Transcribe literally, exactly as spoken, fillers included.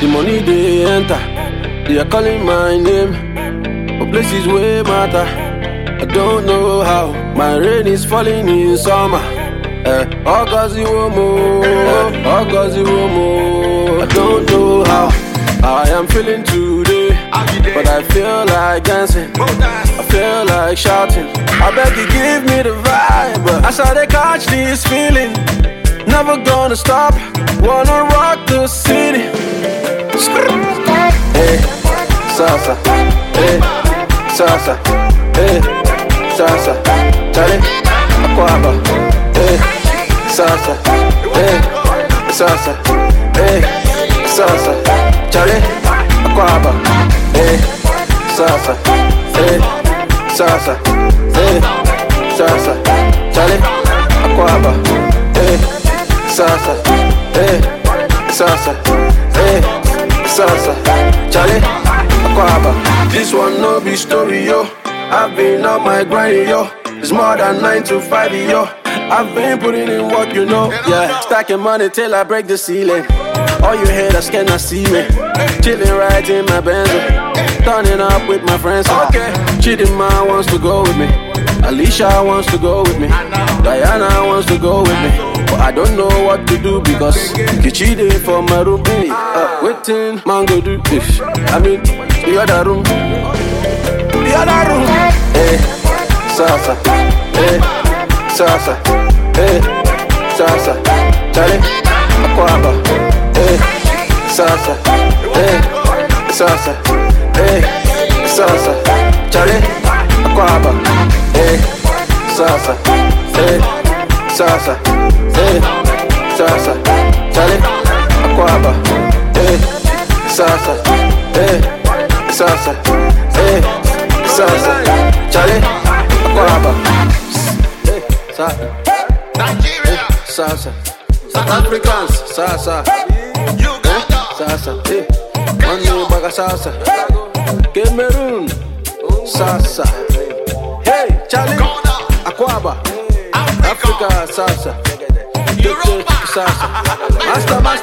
The money they enter, they are calling my name. For places way matter, I don't know how. My rain is falling in summer. Eh, August Iwomo, eh, August Iwomo. I don't know how I am feeling today, but I feel like dancing. I feel like shouting. I beg you give me the vibe. As I dey catch this feeling, never gonna stop. Wanna rock the city. Hey, salsa. Hey, salsa. Hey, salsa. Charlie, Aquaba. Hey, salsa. Hey, salsa. Hey, salsa. Charlie, Aquaba. Hey, salsa. Hey, salsa. Hey, salsa. Charlie, Aquaba. Hey, salsa. Hey, salsa. Hey, salsa. Charlie, Aquaba. This one no be story, yo. I've been on my grind, yo. It's more than nine to five, yo. I've been putting in work, you know. Yeah, stacking money till I break the ceiling. All you haters cannot see me. Chilling right in my Benz, turning up with my friends. Okay, cheating man wants to go with me. Alicia wants to go with me. Diana wants to go with me. But I don't know what to do because you cheated for my room. Uh, waiting, man go do this. I mean, the other room. The other room. Hey, salsa. Hey, salsa. Hey, salsa. Charlie, Aquaba. Hey, salsa. Hey, salsa. Hey, salsa. Charlie, Aquaba. Hey, salsa. Hey, salsa. Hey, salsa. Charlie, Aquaba. Hey, salsa. Hey, salsa. Hey, salsa. Charlie, Aquaba. Hey, salsa. Nigeria, Salsa. South Africans, salsa. Uganda, Salsa. Hey, Manu baga salsa. Cameroon, salsa. Hey, Charlie, Ghana, Aquaba. Africa, Africa, salsa. Europa, Salsa. Master, master.